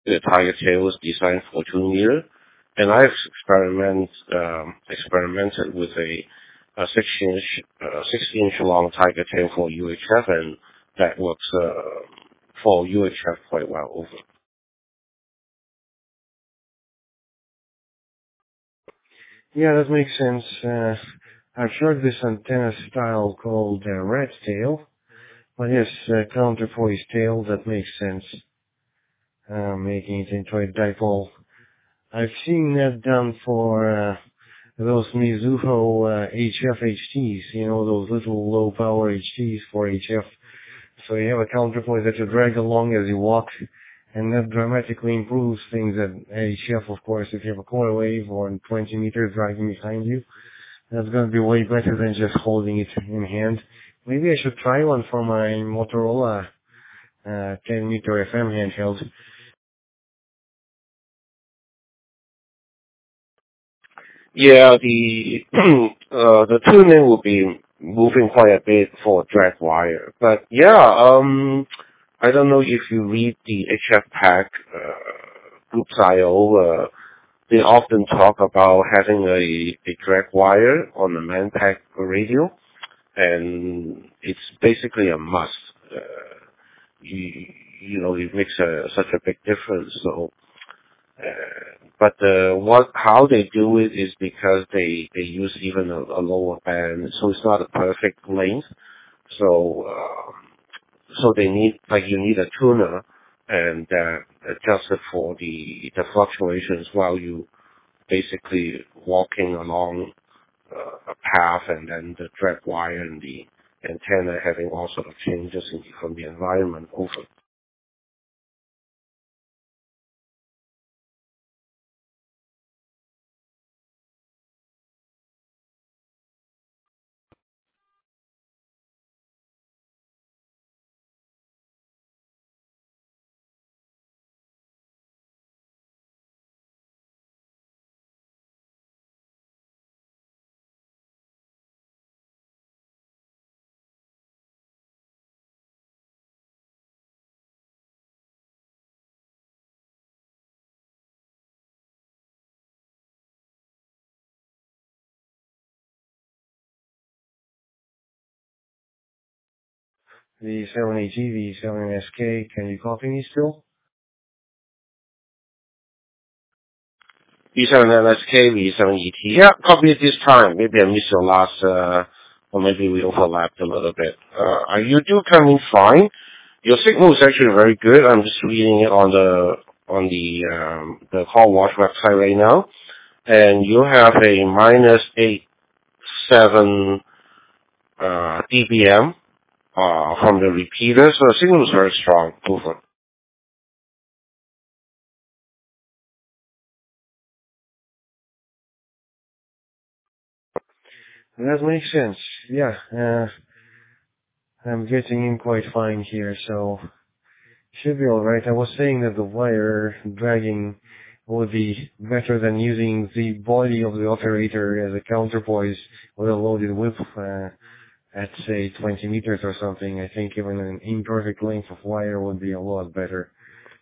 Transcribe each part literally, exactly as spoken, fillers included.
basically a Tiger tail is designed for two meter, and I've experiment um, experimented with a, a six inch uh, sixty inch long Tiger tail for U H F, and that works uh, for U H F quite well over. Yeah, that makes sense. Uh, I've heard this antenna style called uh, rat tail, but yes, uh, counterpoise tail, that makes sense. Uh, making it into a dipole. I've seen that done for uh, those Mizuho uh, H F H Ts, you know, those little low power H Ts for H F. So you have a counterpoise that you drag along as you walk, and that dramatically improves things at H F, of course. If you have a quarter wave or twenty meters dragging behind you, that's going to be way better than just holding it in hand. Maybe I should try one for my Motorola uh, ten meter F M handheld. Yeah, the uh, the tuning will be moving quite a bit for drag wire, but yeah, um, I don't know if you read the H F Pack uh, Groups I O. Uh, they often talk about having a, a drag wire on the Manpack radio, and it's basically a must. Uh, you, you know, it makes a, such a big difference. So, uh, but uh, what how they do it is because they they use even a, a lower band, so it's not a perfect length. So, uh, so they need like you need a tuner and uh, adjust it for the the fluctuations while you basically walking along uh, a path, and then the drag wire and the antenna having all sort of changes in, from the environment over. The seven A G, the seven S K, can you copy me still? V seven N S K, V seven E T. Yeah, copy it this time. Maybe I missed your last, uh, or maybe we overlapped a little bit. Uh, are you do coming fine? Your signal is actually very good. I'm just reading it on the, on the, um, the Call Watch website right now. And you have a minus eight, seven, uh, dBm, uh, from the repeater. So the signal is very strong. Over. That makes sense. Yeah, uh, I'm getting in quite fine here, so should be alright. I was saying that the wire dragging would be better than using the body of the operator as a counterpoise with a loaded whip uh, at say twenty meters or something. I think even an imperfect length of wire would be a lot better.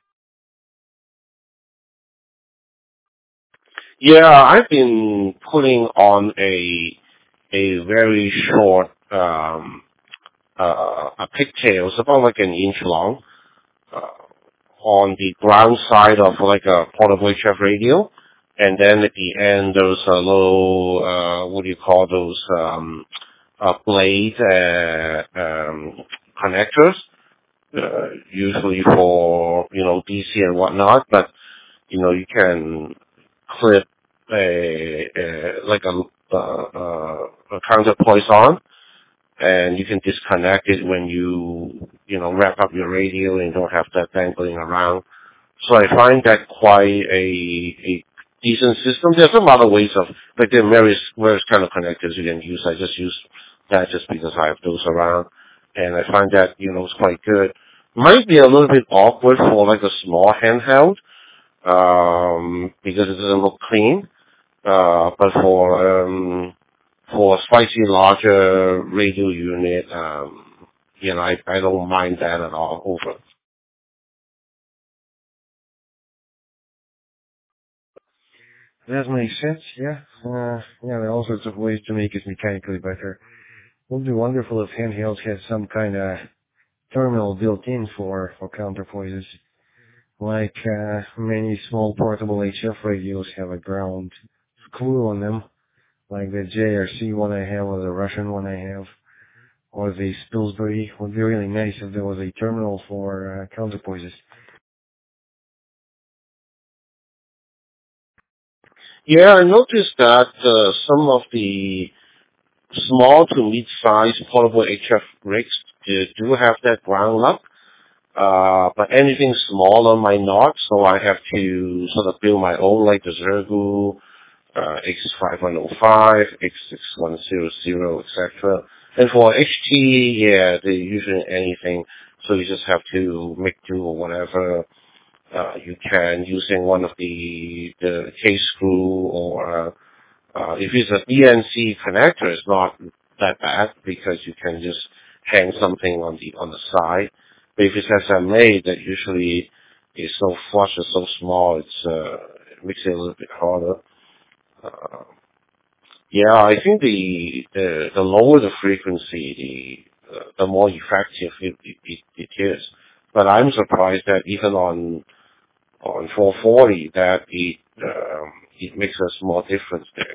Yeah, I've been putting on a a very short um uh a pigtail, it's about like an inch long, uh, on the ground side of like a portable H F radio, and then at the end there's a little uh what do you call those um uh blade uh, um connectors, uh, usually for you know D C and whatnot, but you know, you can clip a, a like a, uh, a counterpoise on, and you can disconnect it when you, you know, wrap up your radio and don't have that dangling around. So I find that quite a, a decent system. There's some other ways of, like there are various, various kind of connectors you can use. I just use that just because I have those around, and I find that, you know, it's quite good. Might be a little bit awkward for like a small handheld, um, because it doesn't look clean. Uh, but for um, for a slightly larger radio unit, um, you know, I, I don't mind that at all. Over. That makes sense, yeah. Uh, yeah, there are all sorts of ways to make it mechanically better. It would be wonderful if handhelds had some kind of terminal built in for, for counterpoises. Like, uh, many small portable H F radios have a ground screw on them, like the J R C one I have or the Russian one I have, or the Spilsbury. Would be really nice if there was a terminal for uh, counterpoises. Yeah, I noticed that uh, some of the small to mid-sized portable H F rigs do, do have that ground lock, uh, but anything smaller might not, so I have to sort of build my own, like the Zergu uh, X five one oh five, X six one hundred, et cetera. And for H T, yeah, they usually anything, so you just have to make do or whatever uh, you can using one of the the case screw or uh, if it's a B N C connector, it's not that bad because you can just hang something on the on the side. But if it's S M A, that usually is so flush or so small, it's uh, it makes it a little bit harder. Uh, yeah, I think the, the the lower the frequency, the uh, the more effective it, it, it is. But I'm surprised that even on on four forty that it um, it makes a small difference there.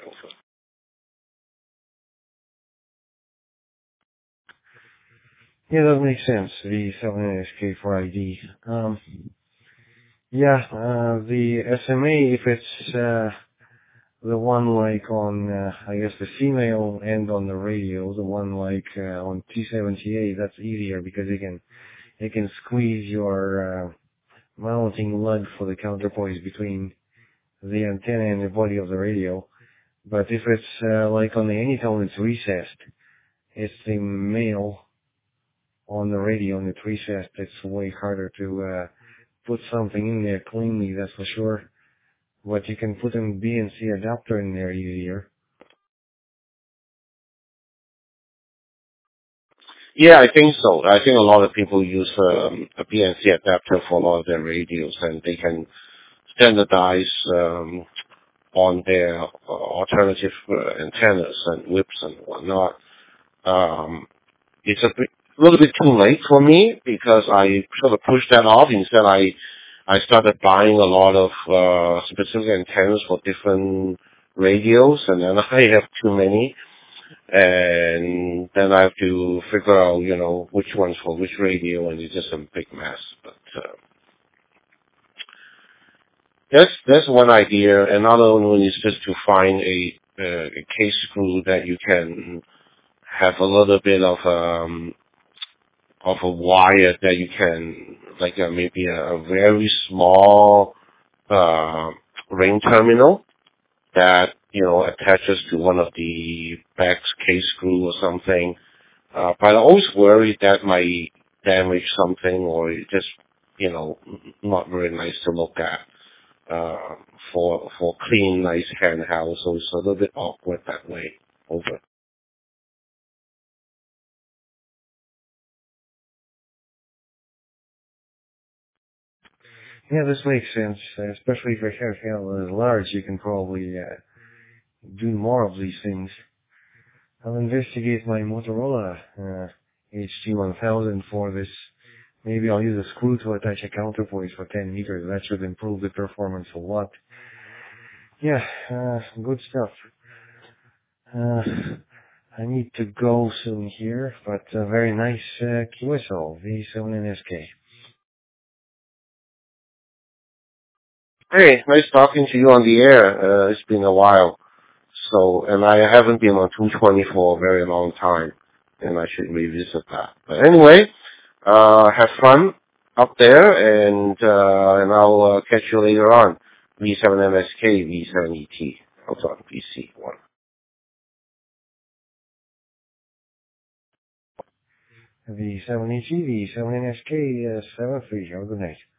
Yeah, that makes sense. The seven S K four I D. Um, yeah, uh, the S M A, if it's, uh, the one like on, uh, I guess the female end on the radio, the one like, uh, on T seventy-eight, that's easier because you can, you can squeeze your, uh, mounting lug for the counterpoise between the antenna and the body of the radio. But if it's, uh, like on the Anytone, it's recessed. It's the male on the radio and it's recessed. It's way harder to, uh, put something in there cleanly, that's for sure. But you can put a B N C adapter in there easier. Yeah, I think so. I think a lot of people use um, a B N C adapter for a lot of their radios, and they can standardize um, on their uh, alternative uh, antennas and whips and whatnot. Um, it's a bit, little bit too late for me because I sort of pushed that off. Instead, I I started buying a lot of uh, specific antennas for different radios, and then I have too many. And then I have to figure out, you know, which one's for which radio, and it's just a big mess. But uh, that's that's one idea. Another one is just to find a, uh, a case screw that you can have a little bit of um of a wire that you can, like uh, maybe a, a very small uh, ring terminal that you know attaches to one of the back's case screw or something. Uh, but I always worry that might damage something or it just, you know, not very nice to look at, uh, for, for clean, nice handheld. So it's a little bit awkward that way. Over. Yeah, this makes sense, uh, especially if your handheld is large, you can probably, uh, do more of these things. I'll investigate my Motorola, uh, H T one thousand for this. Maybe I'll use a screw to attach a counterpoise for ten meters. That should improve the performance a lot. Yeah, uh, good stuff. Uh, I need to go soon here, but uh, very nice uh, Q S L, V seven N S K. Hey, nice talking to you on the air. Uh, it's been a while. So, and I haven't been on two twenty for a very long time, and I should revisit that. But anyway, uh, have fun up there, and uh, and I'll uh, catch you later on. V seven M S K, V seven E T. I'll talk V C one. V seven E G, V seven N S K, uh, seven three. Have a good night.